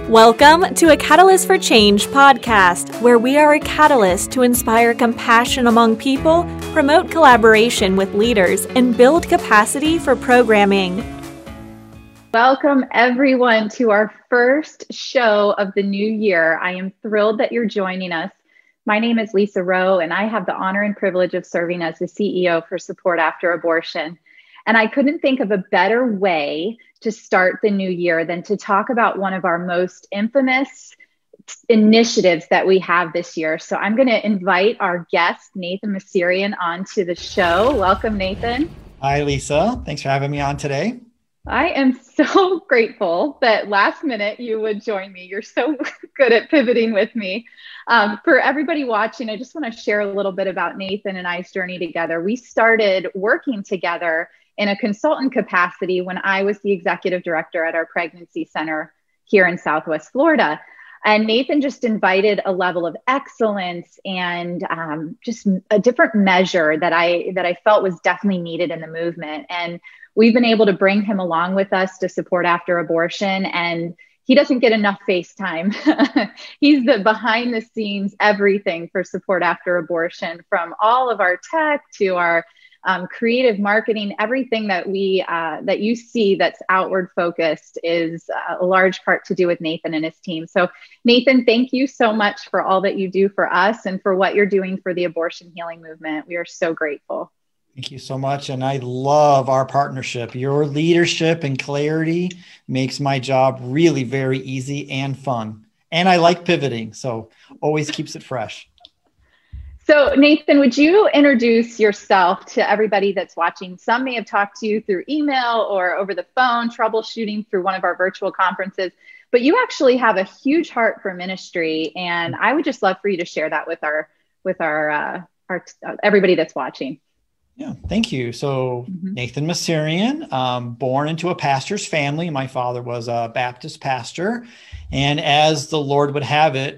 Welcome to a Catalyst for Change podcast, where we are a catalyst to inspire compassion among people, promote collaboration with leaders, and build capacity for programming. Welcome, everyone, to our first show of the new year. I am thrilled that you're joining us. My name is Lisa Rowe, and I have the honor and privilege of serving as the CEO for Support After Abortion. And I couldn't think of a better way to start the new year than to talk about one of our most infamous initiatives that we have this year. So I'm going to invite our guest, Nathan Messerian, onto the show. Welcome, Nathan. Hi, Lisa. Thanks for having me on today. I am so grateful that last minute you would join me. You're so good at pivoting with me. For everybody watching, I just want to share a little bit about Nathan and I's journey together. We started working together in a consultant capacity when I was the executive director at our pregnancy center here in Southwest Florida. And Nathan just invited a level of excellence and just a different measure that I felt was definitely needed in the movement. And we've been able to bring him along with us to Support After Abortion. And he doesn't get enough face time. He's the behind the scenes everything for Support After Abortion, from all of our tech to our creative marketing. Everything that that you see that's outward focused is a large part to do with Nathan and his team. So Nathan, thank you so much for all that you do for us and for what you're doing for the abortion healing movement. We are so grateful. Thank you so much. And I love our partnership. Your leadership and clarity makes my job really very easy and fun. And I like pivoting, so always keeps it fresh. So Nathan, would you introduce yourself to everybody that's watching? Some may have talked to you through email or over the phone, troubleshooting through one of our virtual conferences, but you actually have a huge heart for ministry. And I would just love for you to share that with our everybody that's watching. Yeah, thank you. So Nathan Messerian, born into a pastor's family. My father was a Baptist pastor. And as the Lord would have it,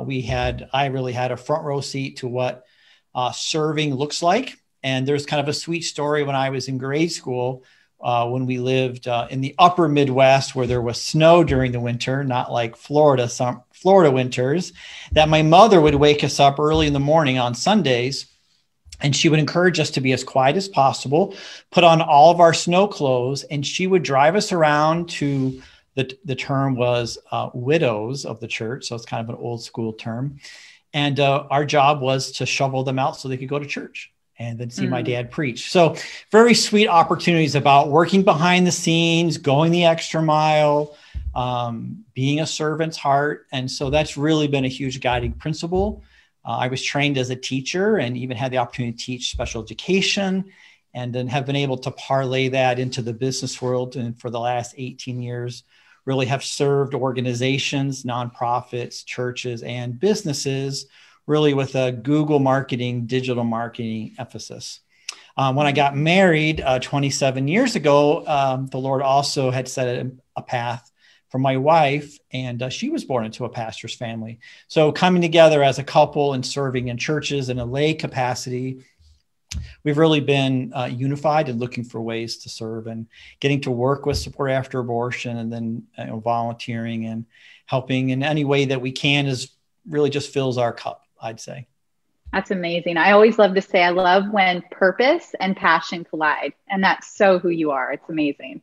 I really had a front row seat to what serving looks like. And there's kind of a sweet story when I was in grade school, when we lived in the upper Midwest where there was snow during the winter, not like Florida winters, that my mother would wake us up early in the morning on Sundays. And she would encourage us to be as quiet as possible, put on all of our snow clothes, and she would drive us around to the term was widows of the church. So it's kind of an old school term. And our job was to shovel them out so they could go to church and then see my dad preach. So very sweet opportunities about working behind the scenes, going the extra mile, being a servant's heart. And so that's really been a huge guiding principle. I was trained as a teacher and even had the opportunity to teach special education, and then have been able to parlay that into the business world. And for the last 18 years, really have served organizations, nonprofits, churches, and businesses, really with a Google marketing, digital marketing emphasis. When I got married 27 years ago, the Lord also had set a path for my wife, and she was born into a pastor's family. So coming together as a couple and serving in churches in a lay capacity, we've really been unified and looking for ways to serve, and getting to work with Support After Abortion, and then volunteering and helping in any way that we can is really just fills our cup, I'd say. That's amazing. I always love to say, I love when purpose and passion collide, and that's so who you are. It's amazing.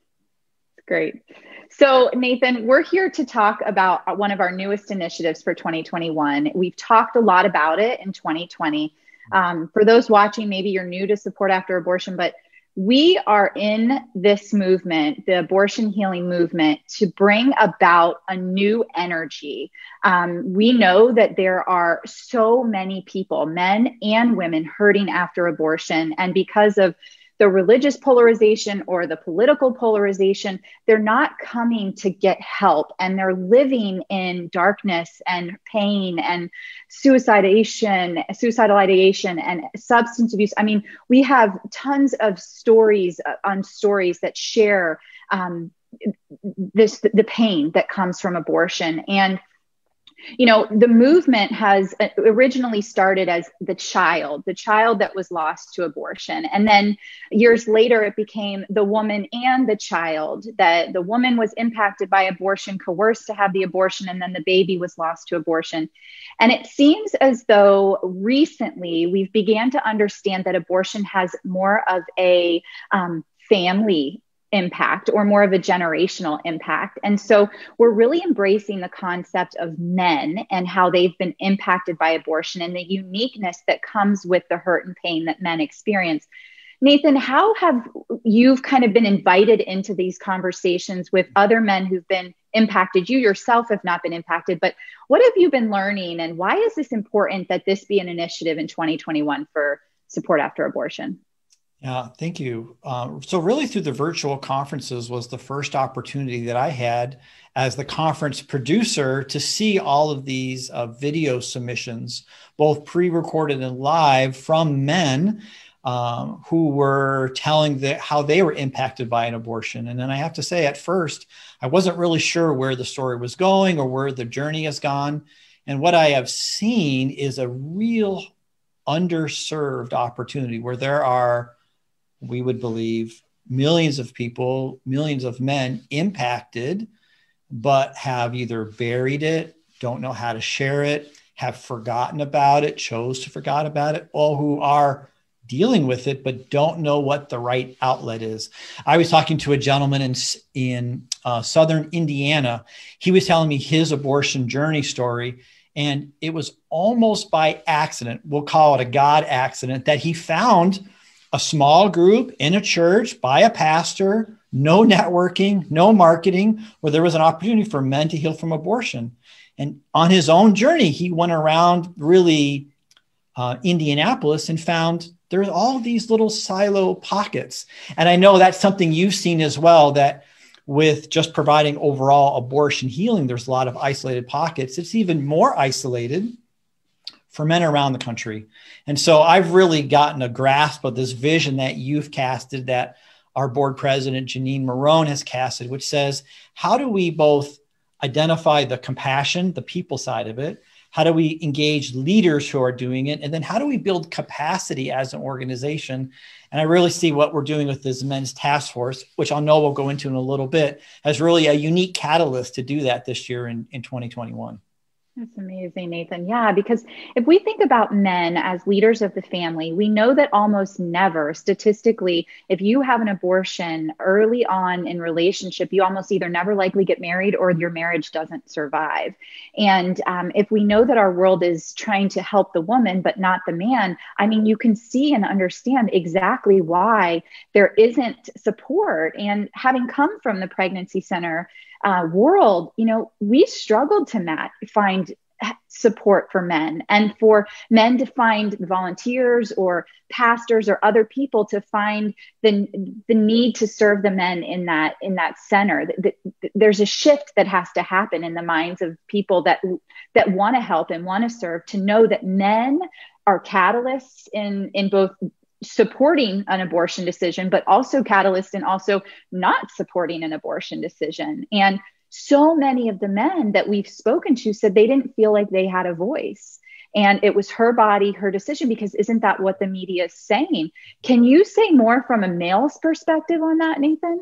Great. So Nathan, we're here to talk about one of our newest initiatives for 2021. We've talked a lot about it in 2020. For those watching, maybe you're new to Support After Abortion, but we are in this movement, the abortion healing movement, to bring about a new energy. We know that there are so many people, men and women, hurting after abortion. And because of the religious polarization or the political polarization, they're not coming to get help, and they're living in darkness and pain and suicidal ideation and substance abuse. I mean, we have tons of stories that share the pain that comes from abortion. And The movement has originally started as the child that was lost to abortion. And then years later, it became the woman and the child, that the woman was impacted by abortion, coerced to have the abortion, and then the baby was lost to abortion. And it seems as though recently we've began to understand that abortion has more of a family impact, or more of a generational impact. And so we're really embracing the concept of men and how they've been impacted by abortion and the uniqueness that comes with the hurt and pain that men experience. Nathan, how have you kind of been invited into these conversations with other men who've been impacted? You yourself have not been impacted, but what have you been learning, and why is this important that this be an initiative in 2021 for support after abortion? Yeah, thank you. So really through the virtual conferences was the first opportunity that I had as the conference producer to see all of these video submissions, both pre-recorded and live, from men who were telling how they were impacted by an abortion. And then I have to say, at first, I wasn't really sure where the story was going or where the journey has gone. And what I have seen is a real underserved opportunity where there are, we would believe, millions of people, millions of men impacted, but have either buried it, don't know how to share it, have forgotten about it, chose to forget about it, or who are dealing with it, but don't know what the right outlet is. I was talking to a gentleman in Southern Indiana. He was telling me his abortion journey story, and it was almost by accident, we'll call it a God accident, that he found a small group in a church by a pastor, no networking, no marketing, where there was an opportunity for men to heal from abortion. And on his own journey, he went around really Indianapolis and found there's all these little silo pockets. And I know that's something you've seen as well, that with just providing overall abortion healing, there's a lot of isolated pockets. It's even more isolated for men around the country. And so I've really gotten a grasp of this vision that you've casted, that our board president, Janine Marone, has casted, which says, how do we both identify the compassion, the people side of it? How do we engage leaders who are doing it? And then how do we build capacity as an organization? And I really see what we're doing with this men's task force, which I know we'll go into in a little bit, as really a unique catalyst to do that this year in 2021. That's amazing, Nathan. Yeah, because if we think about men as leaders of the family, we know that almost never, statistically, if you have an abortion early on in relationship, you almost either never likely get married or your marriage doesn't survive. And if we know that our world is trying to help the woman, but not the man, I mean, you can see and understand exactly why there isn't support. And having come from the pregnancy center world, we struggled to find support for men, and for men to find volunteers or pastors or other people to find the need to serve the men in that center. There's a shift that has to happen in the minds of people that want to help and want to serve, to know that men are catalysts in both supporting an abortion decision, but also catalyst in also not supporting an abortion decision. And so many of the men that we've spoken to said they didn't feel like they had a voice, and it was her body, her decision, because isn't that what the media is saying? Can you say more from a male's perspective on that, Nathan?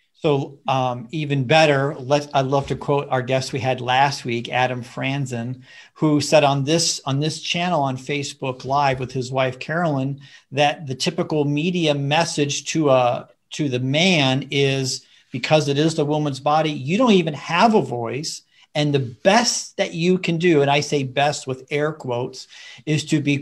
So even better, I'd love to quote our guest we had last week, Adam Franzen, who said on this channel on Facebook Live with his wife, Carolyn, that the typical media message to the man is, because it is the woman's body, you don't even have a voice. And the best that you can do, and I say best with air quotes, is to be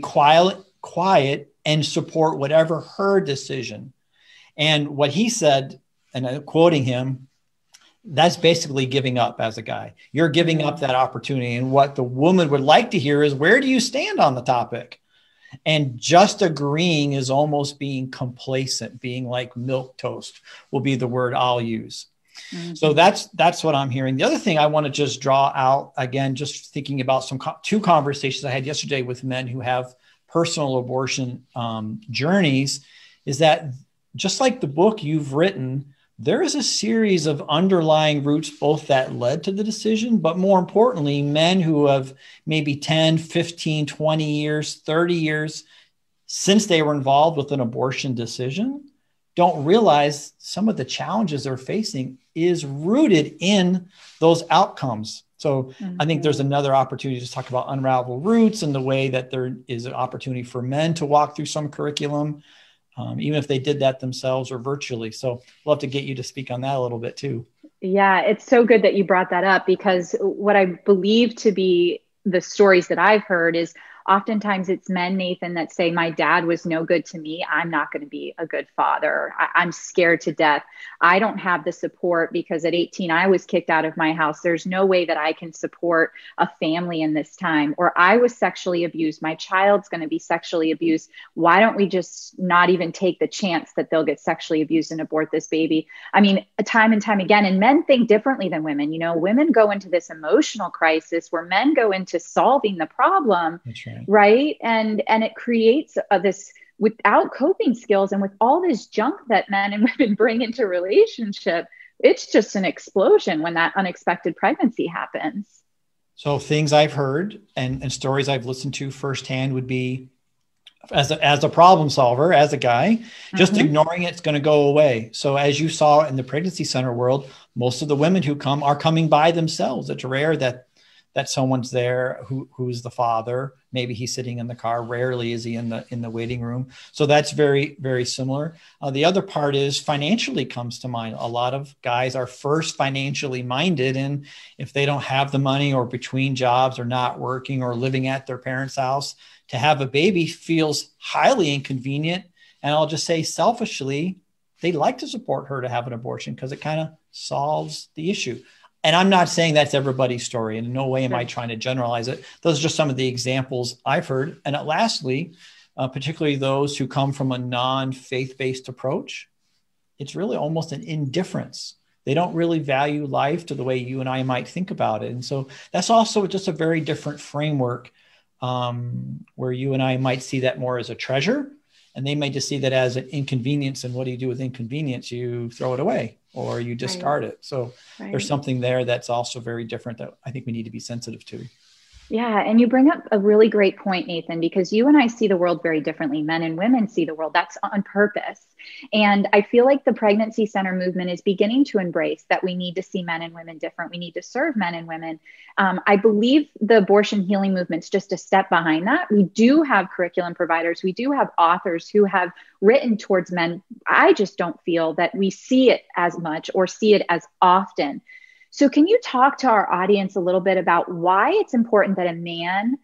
quiet and support whatever her decision. And what he said, and I'm quoting him, that's basically giving up as a guy. You're giving up that opportunity. And what the woman would like to hear is, where do you stand on the topic? And just agreeing is almost being complacent, being like milquetoast will be the word I'll use. Mm-hmm. So that's what I'm hearing. The other thing I want to just draw out, again, just thinking about two conversations I had yesterday with men who have personal abortion journeys, is that just like the book you've written, there is a series of underlying roots, both that led to the decision, but more importantly, men who have maybe 10, 15, 20 years, 30 years since they were involved with an abortion decision don't realize some of the challenges they're facing is rooted in those outcomes. So I think there's another opportunity to talk about unravel roots and the way that there is an opportunity for men to walk through some curriculum, even if they did that themselves or virtually. So I'd love to get you to speak on that a little bit too. Yeah, it's so good that you brought that up, because what I believe to be the stories that I've heard is oftentimes it's men, Nathan, that say, my dad was no good to me. I'm not going to be a good father. I'm scared to death. I don't have the support because at 18, I was kicked out of my house. There's no way that I can support a family in this time. Or I was sexually abused. My child's going to be sexually abused. Why don't we just not even take the chance that they'll get sexually abused and abort this baby? I mean, time and time again, and men think differently than women. You know, women go into this emotional crisis where men go into solving the problem. That's right. Right. And it creates this, without coping skills and with all this junk that men and women bring into relationship, it's just an explosion when that unexpected pregnancy happens. So things I've heard and stories I've listened to firsthand would be, as a problem solver, as a guy, just ignoring it's going to go away. So as you saw in the pregnancy center world, most of the women who come are coming by themselves. It's rare that someone's there who's the father. Maybe he's sitting in the car. Rarely is he in the waiting room. So that's very, very similar. The other part is financially comes to mind. A lot of guys are first financially minded. And if they don't have the money or between jobs or not working or living at their parents' house, to have a baby feels highly inconvenient. And I'll just say selfishly, they'd like to support her to have an abortion because it kind of solves the issue. And I'm not saying that's everybody's story. In no way am I trying to generalize it. Those are just some of the examples I've heard. And lastly, particularly those who come from a non-faith-based approach, it's really almost an indifference. They don't really value life to the way you and I might think about it. And so that's also just a very different framework where you and I might see that more as a treasure. And they may just see that as an inconvenience. And what do you do with inconvenience? You throw it away or you discard it. So there's something there that's also very different that I think we need to be sensitive to. Yeah. And you bring up a really great point, Nathan, because you and I see the world very differently. Men and women see the world. That's on purpose. And I feel like the pregnancy center movement is beginning to embrace that we need to see men and women different. We need to serve men and women. I believe the abortion healing movement's just a step behind that. We do have curriculum providers. We do have authors who have written towards men. I just don't feel that we see it as much or see it as often. So can you talk to our audience a little bit about why it's important that a man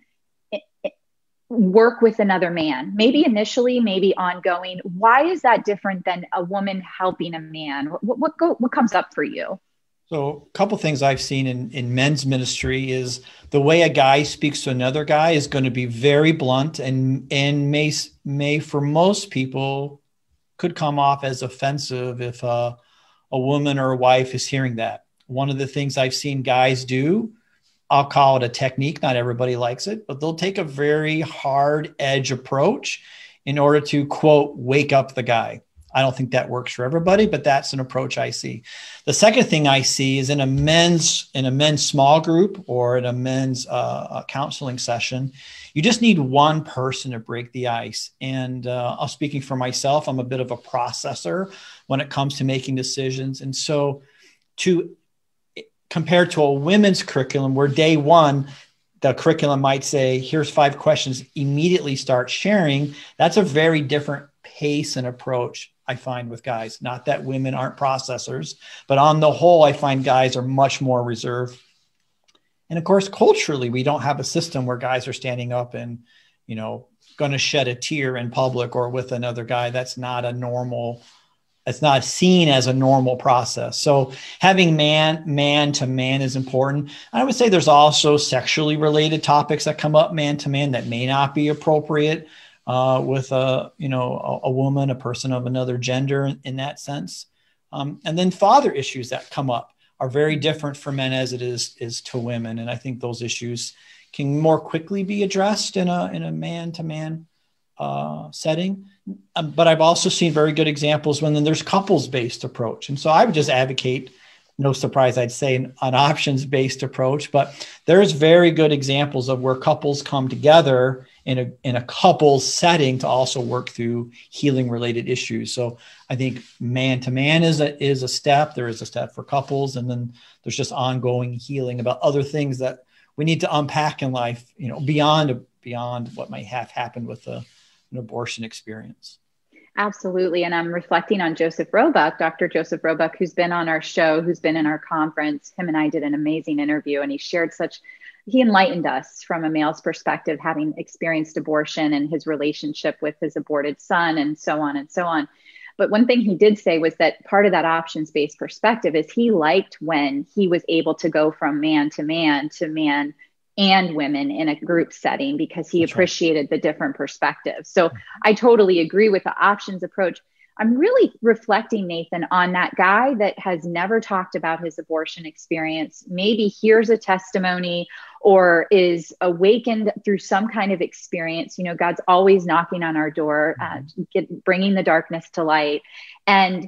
work with another man? Maybe initially, maybe ongoing. Why is that different than a woman helping a man? What comes up for you? So a couple of things I've seen in men's ministry is the way a guy speaks to another guy is going to be very blunt and may for most people could come off as offensive if a woman or a wife is hearing that. One of the things I've seen guys do, I'll call it a technique. Not everybody likes it, but they'll take a very hard edge approach in order to, quote, wake up the guy. I don't think that works for everybody, but that's an approach I see. The second thing I see is in a men's small group or in a men's counseling session, you just need one person to break the ice. And I'm speaking for myself. I'm a bit of a processor when it comes to making decisions. And so compared to a women's curriculum where day one, the curriculum might say, here's 5 questions, immediately start sharing. That's a very different pace and approach I find with guys. Not that women aren't processors, but on the whole, I find guys are much more reserved. And of course, culturally, we don't have a system where guys are standing up and, going to shed a tear in public or with another guy. That's not a normal. It's not seen as a normal process. So having man to man is important. I would say there's also sexually related topics that come up man to man that may not be appropriate with a woman, a person of another gender in that sense. And then father issues that come up are very different for men as it is to women. And I think those issues can more quickly be addressed in a man to man setting. But I've also seen very good examples when then there's couples-based approach. And so I would just advocate, no surprise, I'd say an options-based approach, but there's very good examples of where couples come together in a couples setting to also work through healing related issues. So I think man to man is a step. There is a step for couples, and then there's just ongoing healing about other things that we need to unpack in life, beyond what might have happened with an abortion experience. Absolutely. And I'm reflecting on Joseph Roebuck, Dr. Joseph Roebuck, who's been on our show, who's been in our conference. Him and I did an amazing interview, and he enlightened us from a male's perspective, having experienced abortion and his relationship with his aborted son and so on and so on. But one thing he did say was that part of that options-based perspective is he liked when he was able to go from man to man and women in a group setting, because he appreciated the different perspectives. So I totally agree with the options approach. I'm really reflecting, Nathan, on that guy that has never talked about his abortion experience, maybe hears a testimony or is awakened through some kind of experience. God's always knocking on our door, bringing the darkness to light. And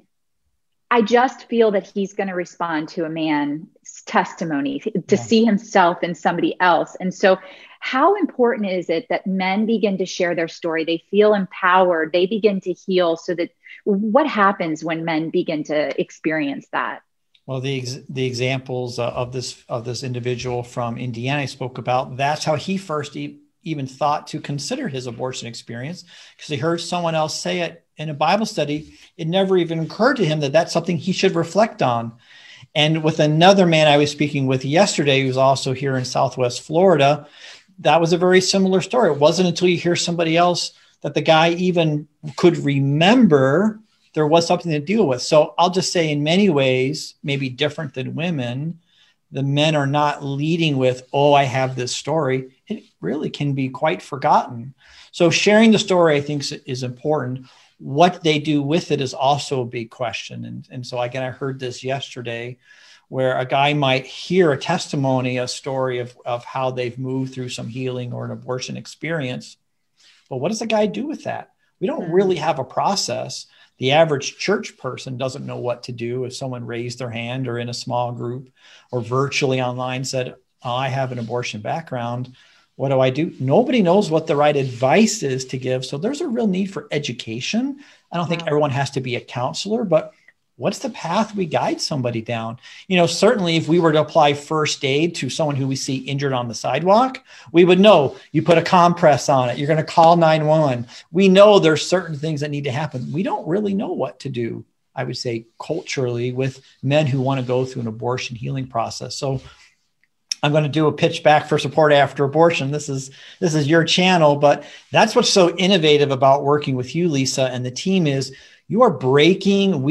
I just feel that he's going to respond to a man's testimony to see himself in somebody else. And so how important is it that men begin to share their story? They feel empowered, they begin to heal. So that what happens when men begin to experience that? Well, the examples of this individual from Indiana I spoke about, that's how he first even thought to consider his abortion experience, because he heard someone else say it in a Bible study. It never even occurred to him that that's something he should reflect on. And with another man I was speaking with yesterday, who's also here in Southwest Florida, that was a very similar story. It wasn't until you hear somebody else that the guy even could remember there was something to deal with. So I'll just say, in many ways, maybe different than women, the men are not leading with, oh, I have this story. It really can be quite forgotten. So sharing the story, I think, is important. What they do with it is also a big question. And so again, I heard this yesterday, where a guy might hear a testimony, a story of how they've moved through some healing or an abortion experience. But what does the guy do with that? We don't really have a process. The average church person doesn't know what to do if someone raised their hand or in a small group or virtually online said, oh, I have an abortion background. What do I do? Nobody knows what the right advice is to give. So there's a real need for education. I don't think everyone has to be a counselor, but what's the path we guide somebody down? Certainly if we were to apply first aid to someone who we see injured on the sidewalk, we would know you put a compress on it. You're going to call 911. We know there's certain things that need to happen. We don't really know what to do, I would say, culturally, with men who want to go through an abortion healing process. So I'm going to do a pitch back for Support After Abortion. This is your channel, but that's what's so innovative about working with you, Lisa, and the team is we are breaking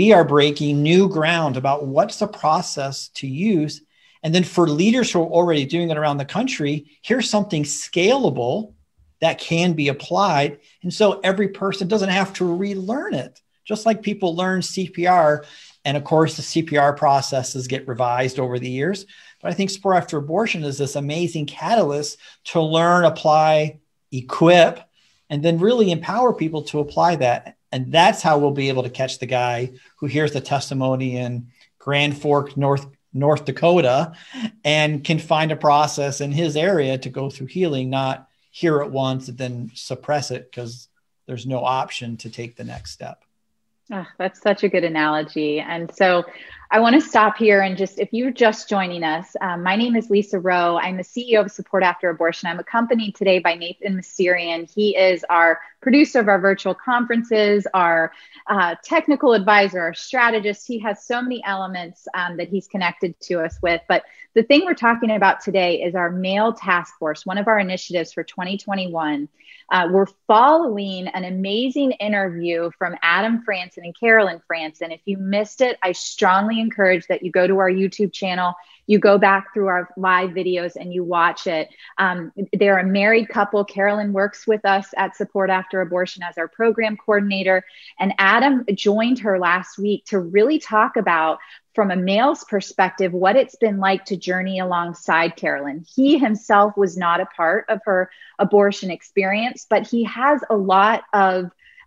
new ground about what's the process to use. And then for leaders who are already doing it around the country, here's something scalable that can be applied. And so every person doesn't have to relearn it, just like people learn CPR. And of course, the CPR processes get revised over the years. But I think Support After Abortion is this amazing catalyst to learn, apply, equip, and then really empower people to apply that. And that's how we'll be able to catch the guy who hears the testimony in Grand Forks, North Dakota, and can find a process in his area to go through healing, not hear it once and then suppress it because there's no option to take the next step. Oh, that's such a good analogy. And so I want to stop here and if you're just joining us, my name is Lisa Rowe. I'm the CEO of Support After Abortion. I'm accompanied today by Nathan Messerian. He is our producer of our virtual conferences, our technical advisor, our strategist. He has so many elements that he's connected to us with. But the thing we're talking about today is our Male Task Force, one of our initiatives for 2021. We're following an amazing interview from Adam Franson and Carolyn Franson. If you missed it, I strongly encourage that you go to our YouTube channel, you go back through our live videos and you watch it. They're a married couple. Carolyn works with us at Support After Abortion as our program coordinator. And Adam joined her last week to really talk about, from a male's perspective, what it's been like to journey alongside Carolyn. He himself was not a part of her abortion experience, but he has a lot of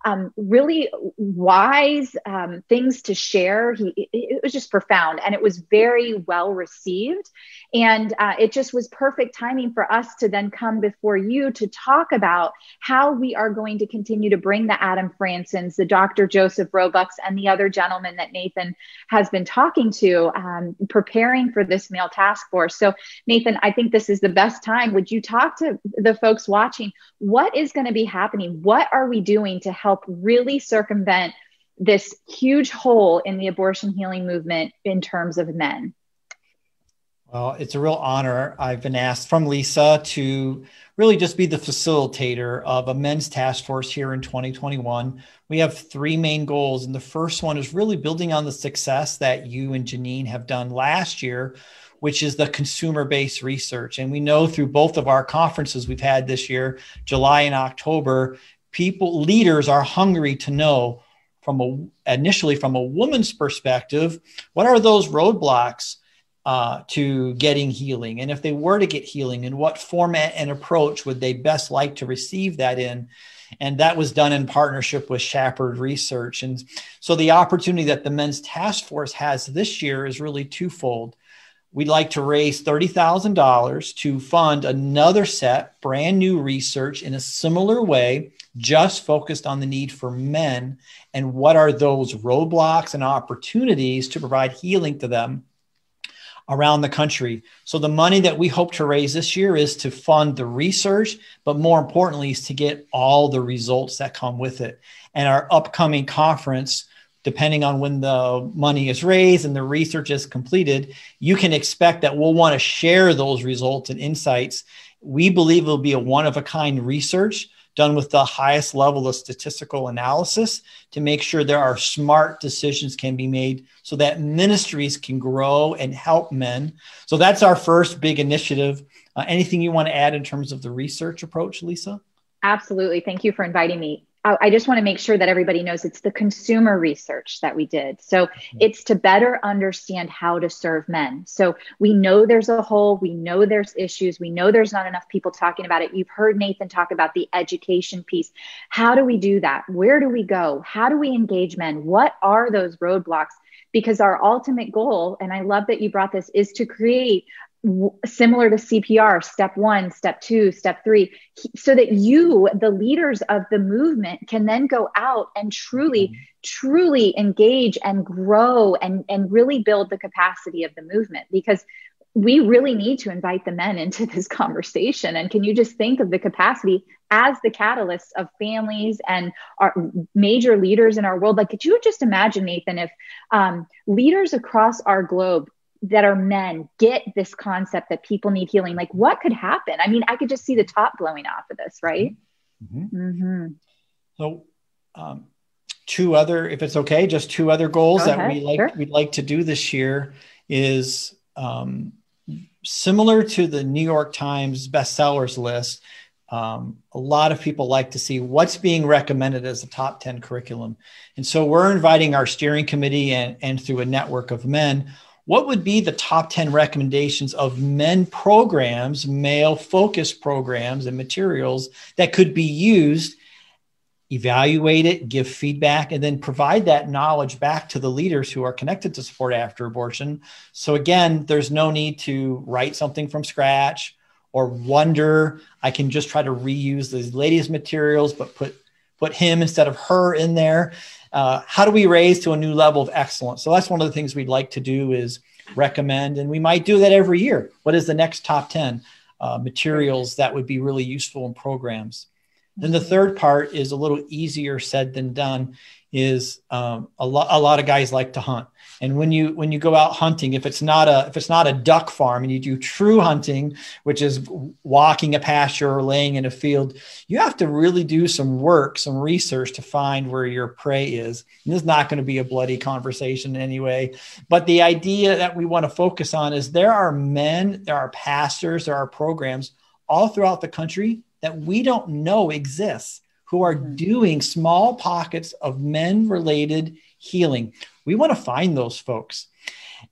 really wise things to share. It was just profound, and it was very well received. And it just was perfect timing for us to then come before you to talk about how we are going to continue to bring the Adam Fransons, the Dr. Joseph Roebucks, and the other gentleman that Nathan has been talking to, preparing for this male task force. So Nathan, I think this is the best time. Would you talk to the folks watching? What is going to be happening? What are we doing to help really circumvent this huge hole in the abortion healing movement in terms of men? Well, it's a real honor. I've been asked from Lisa to really just be the facilitator of a men's task force here in 2021. We have three main goals. And the first one is really building on the success that you and Janine have done last year, which is the consumer-based research. And we know through both of our conferences we've had this year, July and October, leaders are hungry to know initially from a woman's perspective, what are those roadblocks to getting healing? And if they were to get healing, in what format and approach would they best like to receive that in? And that was done in partnership with Shepherd Research. And so the opportunity that the Men's Task Force has this year is really twofold. We'd like to raise $30,000 to fund another set, brand new research in a similar way, just focused on the need for men and what are those roadblocks and opportunities to provide healing to them around the country. So the money that we hope to raise this year is to fund the research, but more importantly is to get all the results that come with it. And our upcoming conference, depending on when the money is raised and the research is completed, you can expect that we'll want to share those results and insights. We believe it'll be a one-of-a-kind research done with the highest level of statistical analysis to make sure there are smart decisions can be made so that ministries can grow and help men. So that's our first big initiative. Anything you want to add in terms of the research approach, Lisa? Absolutely. Thank you for inviting me. I just want to make sure that everybody knows it's the consumer research that we did. So it's to better understand how to serve men. So we know there's a hole. We know there's issues. We know there's not enough people talking about it. You've heard Nathan talk about the education piece. How do we do that? Where do we go? How do we engage men? What are those roadblocks? Because our ultimate goal, and I love that you brought this, is to create similar to CPR, step 1, step 2, step 3, so that you, the leaders of the movement, can then go out and truly engage and grow and really build the capacity of the movement, because we really need to invite the men into this conversation. And can you just think of the capacity as the catalysts of families and our major leaders in our world? Like, could you just imagine, Nathan, if leaders across our globe that are men get this concept that people need healing, like what could happen? I mean, I could just see the top blowing off of this, right? Mm-hmm. Mm-hmm. So two other, if it's okay, just two other goals that we'd like to do this year is similar to the New York Times bestsellers list. A lot of people like to see what's being recommended as a top 10 curriculum. And so we're inviting our steering committee and through a network of men, what would be the top 10 recommendations of men programs, male focused programs and materials that could be used, evaluate it, give feedback, and then provide that knowledge back to the leaders who are connected to Support After Abortion. So again, there's no need to write something from scratch or wonder, I can just try to reuse the latest materials, but put him instead of her in there. How do we raise to a new level of excellence? So that's one of the things we'd like to do is recommend, and we might do that every year. What is the next top 10 materials that would be really useful in programs? Then the third part is a little easier said than done, is a lot of guys like to hunt. And when you go out hunting, if it's not a duck farm and you do true hunting, which is walking a pasture or laying in a field, you have to really do some work, some research to find where your prey is. And this is not going to be a bloody conversation anyway. But the idea that we want to focus on is there are men, there are pastors, there are programs all throughout the country that we don't know exists, who are doing small pockets of men-related healing. We want to find those folks.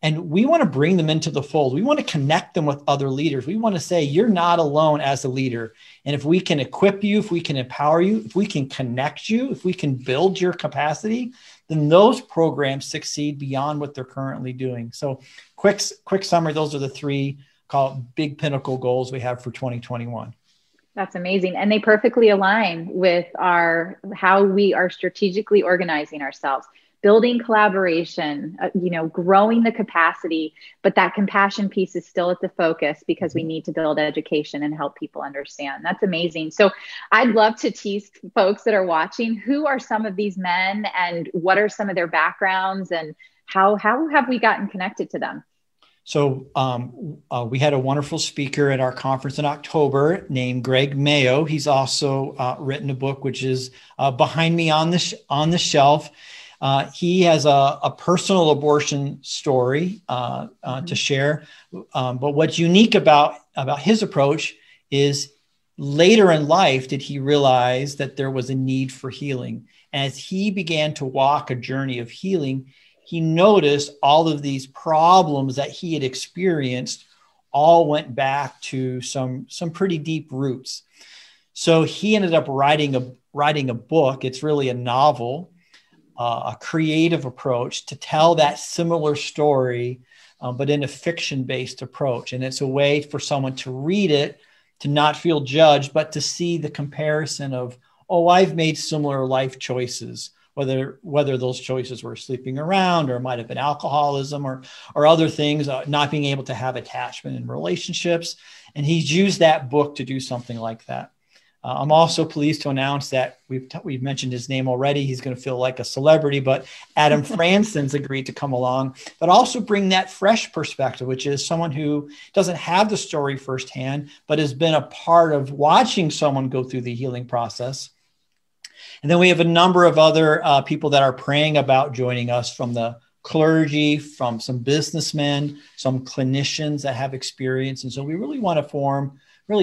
And we want to bring them into the fold. We want to connect them with other leaders. We want to say, you're not alone as a leader. And if we can equip you, if we can empower you, if we can connect you, if we can build your capacity, then those programs succeed beyond what they're currently doing. So quick summary, those are the three big pinnacle goals we have for 2021. That's amazing. And they perfectly align with how we are strategically organizing ourselves, building collaboration, growing the capacity, but that compassion piece is still at the focus because we need to build education and help people understand. That's amazing. So I'd love to tease folks that are watching, who are some of these men and what are some of their backgrounds and how have we gotten connected to them? So we had a wonderful speaker at our conference in October named Greg Mayo. He's also written a book, which is behind me on the shelf. He has a personal abortion story to share. But what's unique about his approach is later in life did he realize that there was a need for healing. And as he began to walk a journey of healing, he noticed all of these problems that he had experienced all went back to some pretty deep roots. So he ended up writing a book. It's really a novel, a creative approach to tell that similar story, but in a fiction-based approach. And it's a way for someone to read it, to not feel judged, but to see the comparison of, oh, I've made similar life choices, whether those choices were sleeping around or might have been alcoholism or other things, not being able to have attachment in relationships. And he's used that book to do something like that. I'm also pleased to announce that we've mentioned his name already. He's going to feel like a celebrity, but Adam Franson's agreed to come along, but also bring that fresh perspective, which is someone who doesn't have the story firsthand, but has been a part of watching someone go through the healing process. And then we have a number of other people that are praying about joining us, from the clergy, from some businessmen, some clinicians that have experience. And so we really want to form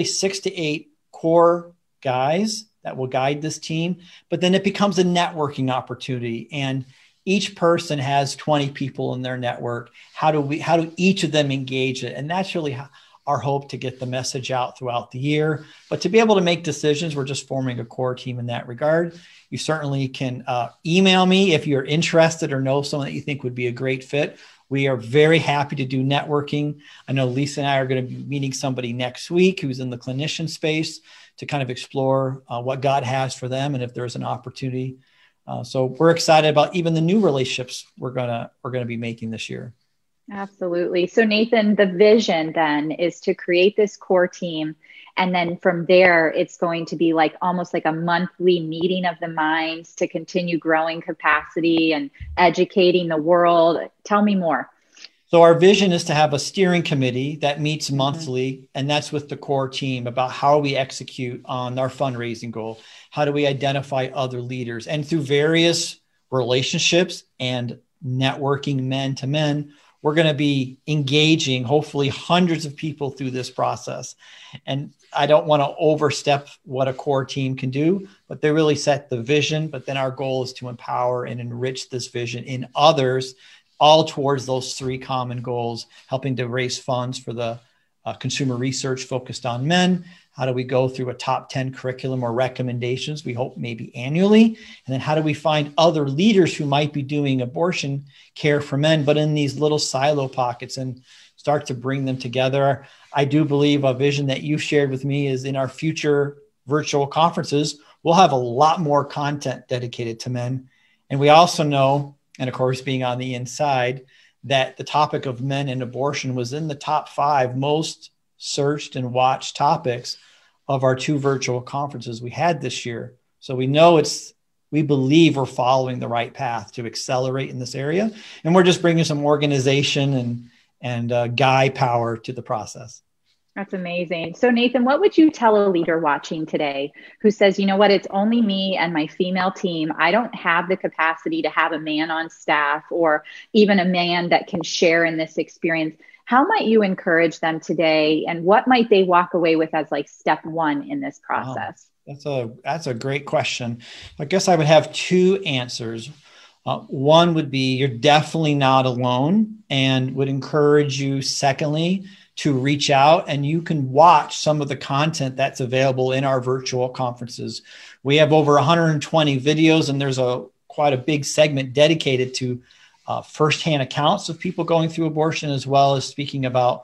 6 to 8 core guys that will guide this team. But then it becomes a networking opportunity. And each person has 20 people in their network. How do each of them engage it? And that's really our hope, to get the message out throughout the year. But to be able to make decisions, we're just forming a core team in that regard. You certainly can email me if you're interested or know someone that you think would be a great fit. We are very happy to do networking. I know Lisa and I are going to be meeting somebody next week who's in the clinician space to kind of explore what God has for them and if there's an opportunity. So we're excited about even the new relationships we're gonna be making this year. Absolutely. So Nathan, the vision then is to create this core team. And then from there, it's going to be almost like a monthly meeting of the minds to continue growing capacity and educating the world. Tell me more. So our vision is to have a steering committee that meets monthly, and that's with the core team, about how we execute on our fundraising goal. How do we identify other leaders? And through various relationships and networking men to men, we're going to be engaging hopefully hundreds of people through this process. And I don't want to overstep what a core team can do, but they really set the vision. But then our goal is to empower and enrich this vision in others, all towards those 3 common goals: helping to raise funds for the consumer research focused on men. How do we go through a top 10 curriculum or recommendations, we hope maybe annually? And then how do we find other leaders who might be doing abortion care for men, but in these little silo pockets, and start to bring them together? I do believe a vision that you shared with me is in our future virtual conferences, we'll have a lot more content dedicated to men. And we also know, and of course, being on the inside, that the topic of men and abortion was in the top 5 most searched and watched topics of our 2 virtual conferences we had this year. So we know we believe we're following the right path to accelerate in this area. And we're just bringing some organization and guy power to the process. That's amazing. So Nathan, what would you tell a leader watching today who says, you know what, it's only me and my female team. I don't have the capacity to have a man on staff or even a man that can share in this experience. How might you encourage them today? And what might they walk away with as step 1 in this process? That's a great question. I guess I would have 2 answers. One would be you're definitely not alone, and would encourage you, secondly, to reach out, and you can watch some of the content that's available in our virtual conferences. We have over 120 videos, and there's quite a big segment dedicated to firsthand accounts of people going through abortion, as well as speaking about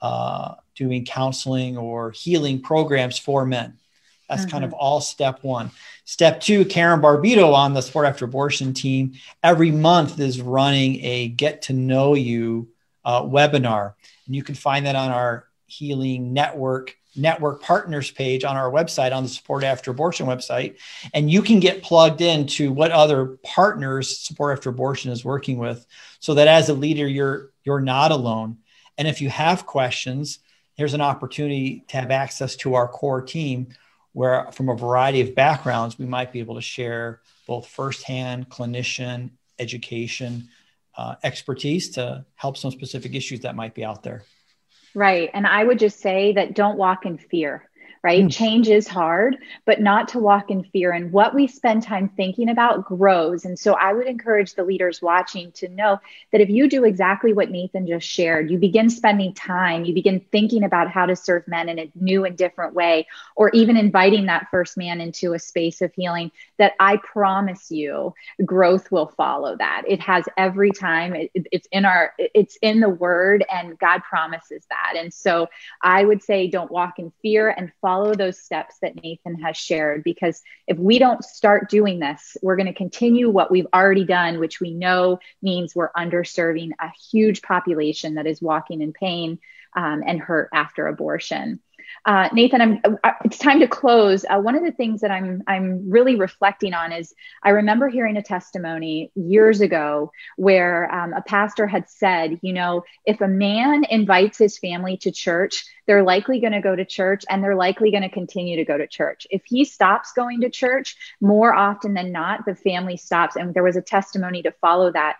doing counseling or healing programs for men. That's kind of all step one. Step two, Karen Barbito on the Support After Abortion team every month is running a get to know you webinar. And you can find that on our Healing Network partners page on our website, on the Support After Abortion website. And you can get plugged into what other partners Support After Abortion is working with, so that as a leader, you're not alone. And if you have questions, here's an opportunity to have access to our core team, where from a variety of backgrounds, we might be able to share both firsthand clinician education expertise to help some specific issues that might be out there. Right. And I would just say that don't walk in fear, right? Change is hard, but not to walk in fear. And what we spend time thinking about grows. And so I would encourage the leaders watching to know that if you do exactly what Nathan just shared, you begin spending time, you begin thinking about how to serve men in a new and different way, or even inviting that first man into a space of healing, that I promise you, growth will follow that. It has every time. It's in the word, and God promises that. And so I would say, don't walk in fear, and follow those steps that Nathan has shared, because if we don't start doing this, we're going to continue what we've already done, which we know means we're underserving a huge population that is walking in pain and hurt after abortion. Nathan, it's time to close. One of the things that I'm really reflecting on is I remember hearing a testimony years ago where a pastor had said, if a man invites his family to church, they're likely going to go to church, and they're likely going to continue to go to church. If he stops going to church, more often than not, the family stops. And there was a testimony to follow that.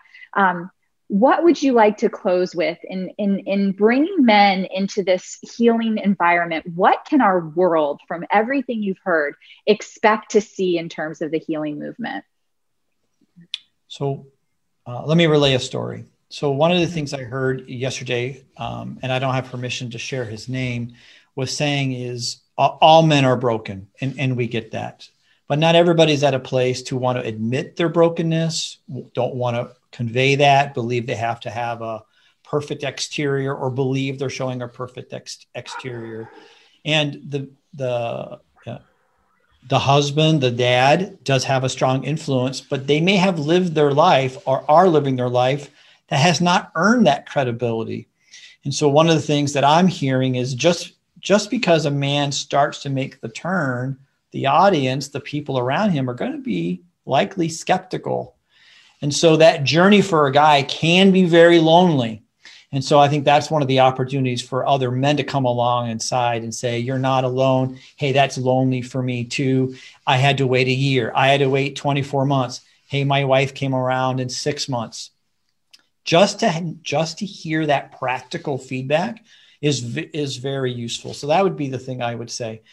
What would you like to close with in bringing men into this healing environment? What can our world, from everything you've heard, expect to see in terms of the healing movement? So let me relay a story. So one of the things I heard yesterday, and I don't have permission to share his name, was saying is all men are broken, and we get that. But not everybody's at a place to want to admit their brokenness, don't want to convey that, believe they have to have a perfect exterior, or believe they're showing a perfect exterior. And the husband, the dad, does have a strong influence, but they may have lived their life, or are living their life, that has not earned that credibility. And so one of the things that I'm hearing is just because a man starts to make the turn, the audience, the people around him, are going to be likely skeptical. And so that journey for a guy can be very lonely. And so I think that's one of the opportunities for other men to come along inside and say, you're not alone. Hey, that's lonely for me too. I had to wait a year. I had to wait 24 months. Hey, my wife came around in 6 months. Just to hear that practical feedback is very useful. So that would be the thing I would say.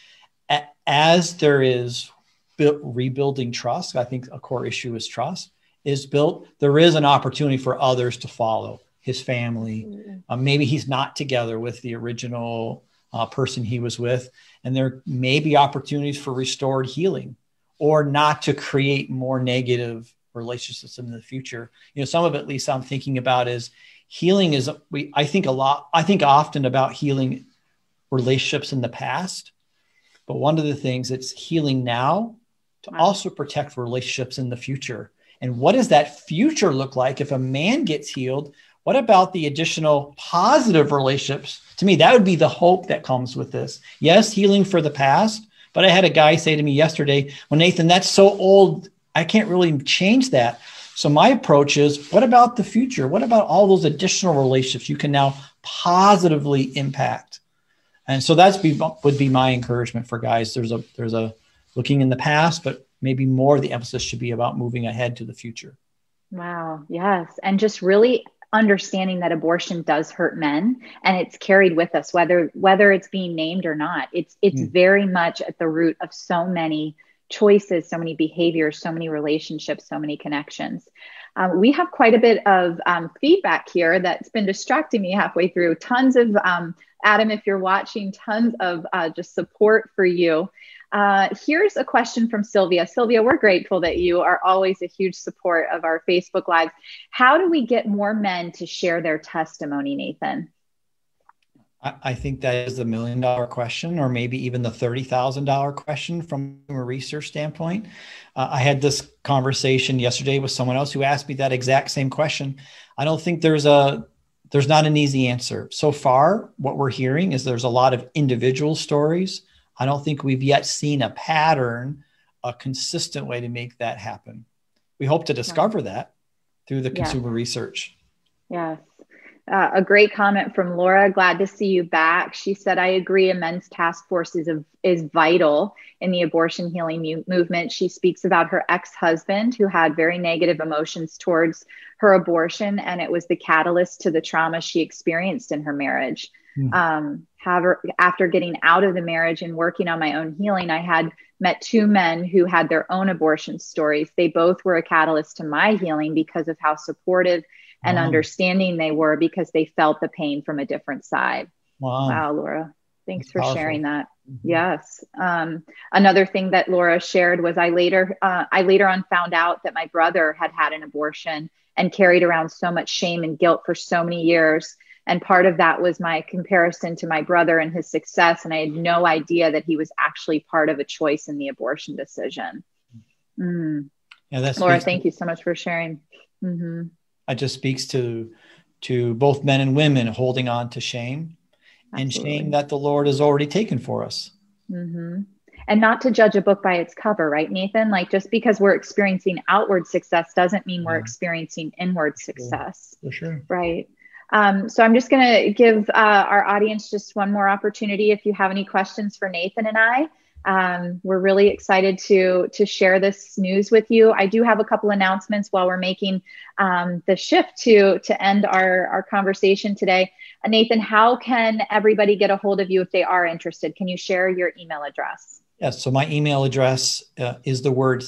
As there is rebuilding trust, I think a core issue is trust is built. There is an opportunity for others to follow, his family. Maybe he's not together with the original person he was with. And there may be opportunities for restored healing, or not to create more negative relationships in the future. Some of it, at least I'm thinking about, is healing is, I think often about healing relationships in the past, but one of the things, it's healing now to also protect relationships in the future. And what does that future look like if a man gets healed? What about the additional positive relationships? To me, that would be the hope that comes with this. Yes, healing for the past, but I had a guy say to me yesterday, well, Nathan, that's so old, I can't really change that. So my approach is, what about the future? What about all those additional relationships you can now positively impact? And so would be my encouragement for guys. There's a looking in the past, but maybe more the emphasis should be about moving ahead to the future. Wow. Yes. And just really understanding that abortion does hurt men, and it's carried with us, whether it's being named or not. It's very much at the root of so many choices, so many behaviors, so many relationships, so many connections. We have quite a bit of feedback here that's been distracting me halfway through. Tons of, Adam, if you're watching, tons of just support for you. Here's a question from Sylvia. Sylvia, we're grateful that you are always a huge support of our Facebook Lives. How do we get more men to share their testimony, Nathan? I think that is the $1 million question, or maybe even the $30,000 question from a research standpoint. I had this conversation yesterday with someone else who asked me that exact same question. I don't think there's not an easy answer. So far, what we're hearing is there's a lot of individual stories. I don't think we've yet seen a pattern, a consistent way to make that happen. We hope to discover that through the consumer research. Yes. A great comment from Laura. Glad to see you back. She said, I agree. A men's task force is vital in the abortion healing movement. She speaks about her ex-husband who had very negative emotions towards her abortion, and it was the catalyst to the trauma she experienced in her marriage. However, after getting out of the marriage and working on my own healing, I had met two men who had their own abortion stories. They both were a catalyst to my healing because of how supportive and understanding they were, because they felt the pain from a different side. Wow, Laura. Thanks for sharing that. Yes. Another thing that Laura shared was I later on found out that my brother had an abortion and carried around so much shame and guilt for so many years. And part of that was my comparison to my brother and his success. And I had no idea that he was actually part of a choice in the abortion decision. Yeah, Laura, thank you so much for sharing. It just speaks to both men and women holding on to shame. Absolutely. And shame that the Lord has already taken for us. And not to judge a book by its cover, right, Nathan? Like, just because we're experiencing outward success doesn't mean we're experiencing inward success. For sure. Right. So I'm just going to give our audience just one more opportunity. If you have any questions for Nathan and I, we're really excited to share this news with you. I do have a couple announcements while we're making the shift to end our conversation today. Nathan, how can everybody get a hold of you if they are interested? Can you share your email address? Yes. So my email address is the word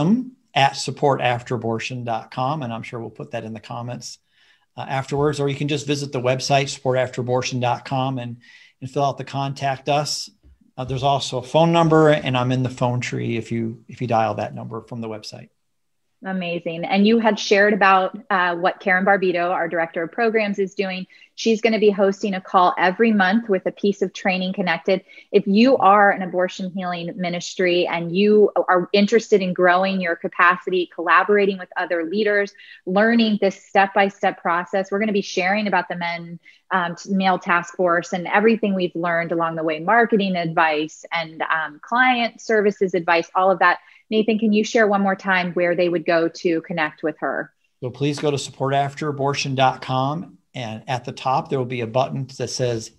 system@supportafterabortion.com. And I'm sure we'll put that in the comments afterwards, or you can just visit the website, supportafterabortion.com, and fill out the contact us. There's also a phone number, and I'm in the phone tree if you dial that number from the website. Amazing. And you had shared about what Karen Barbito, our director of programs, is doing. She's going to be hosting a call every month with a piece of training connected. If you are an abortion healing ministry and you are interested in growing your capacity, collaborating with other leaders, learning this step-by-step process, we're going to be sharing about the male task force and everything we've learned along the way, marketing advice and client services advice, all of that. Nathan, can you share one more time where they would go to connect with her? So please go to supportafterabortion.com, and at the top, there will be a button that says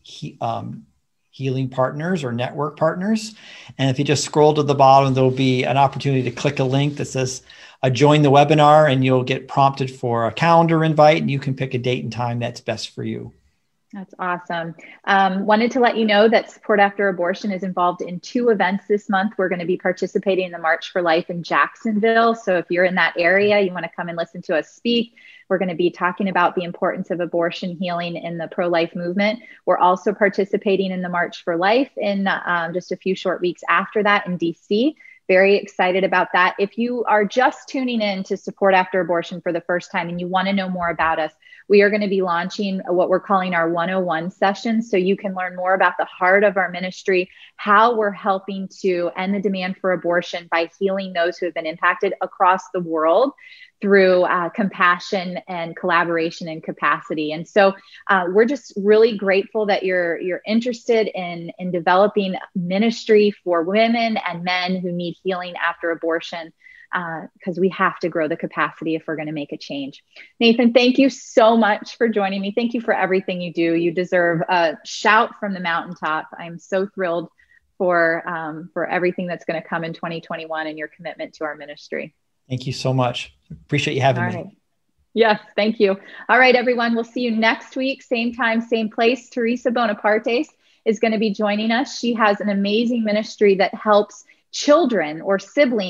Healing Partners or Network Partners. And if you just scroll to the bottom, there'll be an opportunity to click a link that says join the webinar, and you'll get prompted for a calendar invite, and you can pick a date and time that's best for you. That's awesome. Wanted to let you know that Support After Abortion is involved in 2 events this month. We're going to be participating in the March for Life in Jacksonville. So if you're in that area, you want to come and listen to us speak. We're going to be talking about the importance of abortion healing in the pro-life movement. We're also participating in the March for Life in just a few short weeks after that in DC. Very excited about that. If you are just tuning in to Support After Abortion for the first time and you want to know more about us, we are going to be launching what we're calling our 101 sessions. So you can learn more about the heart of our ministry, how we're helping to end the demand for abortion by healing those who have been impacted across the world through compassion and collaboration and capacity. And so we're just really grateful that you're interested in developing ministry for women and men who need healing after abortion, because we have to grow the capacity if we're going to make a change. Nathan, thank you so much for joining me. Thank you for everything you do. You deserve a shout from the mountaintop. I'm so thrilled for everything that's going to come in 2021 and your commitment to our ministry. Thank you so much. Appreciate you having me. Yes, thank you. All right, everyone. We'll see you next week. Same time, same place. Teresa Bonapartes is going to be joining us. She has an amazing ministry that helps children or siblings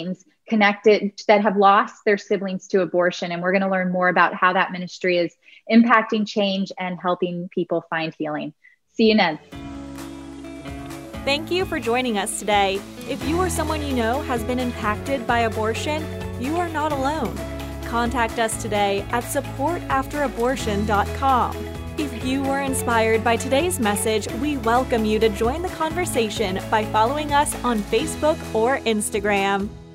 connected, that have lost their siblings to abortion. And we're going to learn more about how that ministry is impacting change and helping people find healing. See you then. Thank you for joining us today. If you or someone you know has been impacted by abortion, you are not alone. Contact us today at supportafterabortion.com. If you were inspired by today's message, we welcome you to join the conversation by following us on Facebook or Instagram.